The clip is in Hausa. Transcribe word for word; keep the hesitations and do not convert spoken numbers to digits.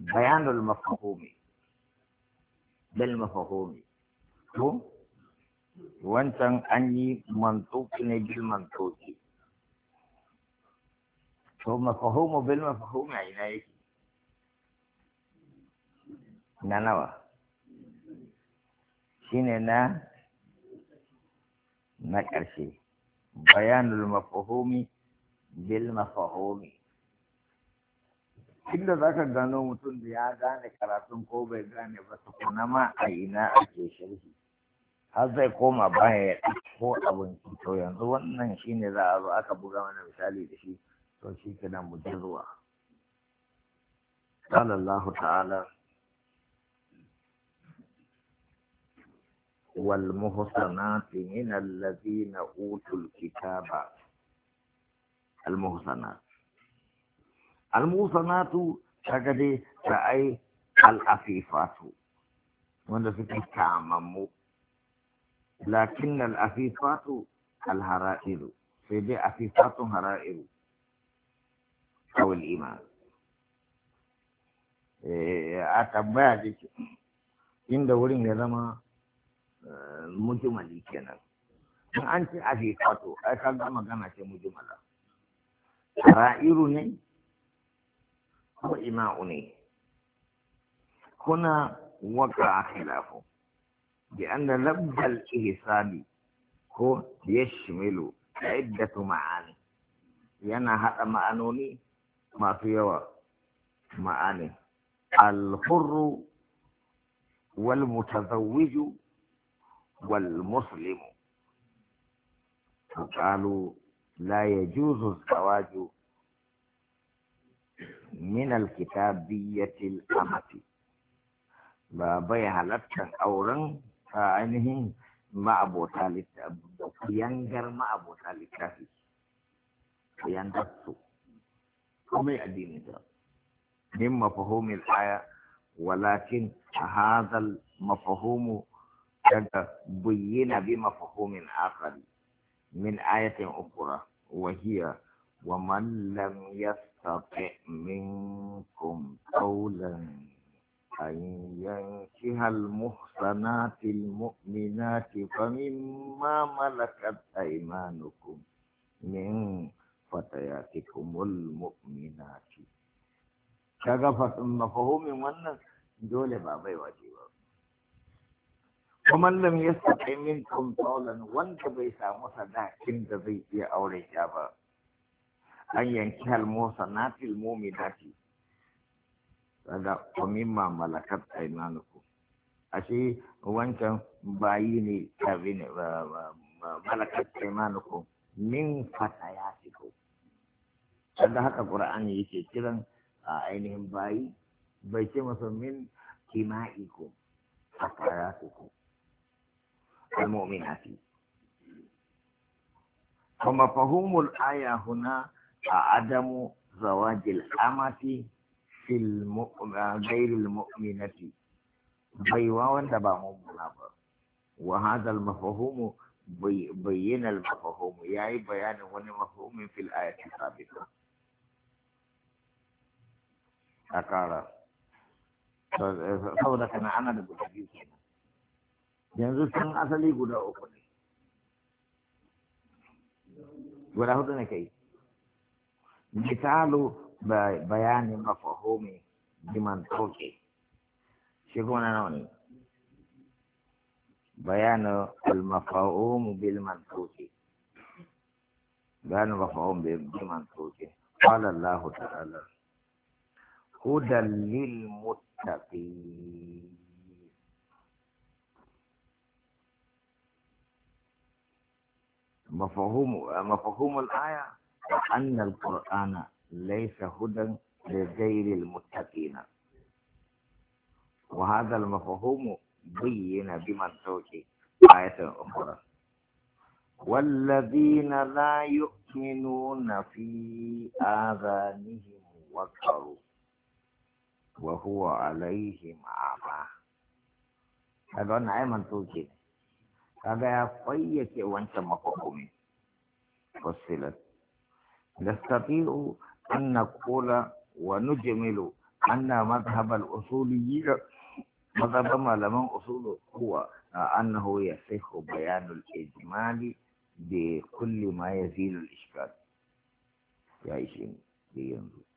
bayanul mafhumi bil mafhumi ko wancan an yi mantuki ne bil mantuki to mafhumu bil mafhumi a ina yake na nawa shine na na ƙarshe bayanul mafhumi bil mafhumi inda zaka gano mutum da ya gane karatun ko bai gane ba tukuna ma a ina ake sharhi har zai koma baya ya ko abin to yanzu wannan shine za a zo aka buga mana misali da shi to shi kenan mu je zuwa قال الله تعالى والمحصنات من الذين أوتوا الكتاب المحصنات المحصنات تجدي رأي العفيفات وأن في تعمم لكن العفيفات الهرائر في دي عفيفات هرائر أو الإيمان أتبع دي إن دورين لما mujmali kenan in an ce afifatu ai ka ga magana ce mujmala ra'iru ne ko ima'u ne kuna waka khilafu bi anna labdal ihsani ko yashmilu iddatu ma'ani yana hada ma'anoni masu yawa ma'ani al-hurru wal mutazawwiju والمسلم فقالوا لا يجوز الزواج من الكتابية الأمة بابي هلتك أورن فعنه مع أبو ثالث ينجر مع أبو ثالث كافي يندسو كم يأدين ذا من مفهوم الآية ولكن هذا المفهوم بين بمفهوم آخر من آية أخرى وهي ومن لم يستطع منكم قولا أن ينكح المحصنات المؤمنات فمما ملكت أيمانكم من فتياتكم المؤمنات كغفت مفهوم من دول بابي واجب ومن لم يستطع منكم قولا وانت بيسا مصدا كنت زي أولي جابا أن ينكح المحصنات المؤمنات هذا ومما ملكت أيمانكم أشي وانت بايني كابين ملكت أيمانكم من فتياتكم هذا هذا القرآن يشي كذا أينهم باي بيسي مثلا من كمائكم فتياتكم المؤمنات فمفهوم الآية هنا عدم زواج الأمة في المؤمن غير المؤمنة بيوان تبع مؤمنة وهذا المفهوم بي بين المفهوم يعني بيان هنا مفهوم في الآية السابقة أكارا saboda kana ana da guda biyu kenan yanzu sun asali guda uku ne guda hudu ne kai misalu bayanin mafahumi biman toke shi kuma na nawa ne bayanin al-mafahum bil mantuqi bayanin mafahum bil mantuqi qala Allah ta'ala hudan lil muttaqin مفهوم مفهوم الآية أن القرآن ليس هدى لغير المتقين وهذا المفهوم بين بمنطوق آية أخرى والذين لا يؤمنون في آذانهم وقر وهو عليهم أعمى هذا آية منطوق هذا يفيك وانت مفهوم فصلت نستطيع أن نقول ونجمل أن مذهب الأصوليين مذهب malaman أصول هو أنه يصح بيان الإجمال بكل ما يزيل الإشكال. يا إشين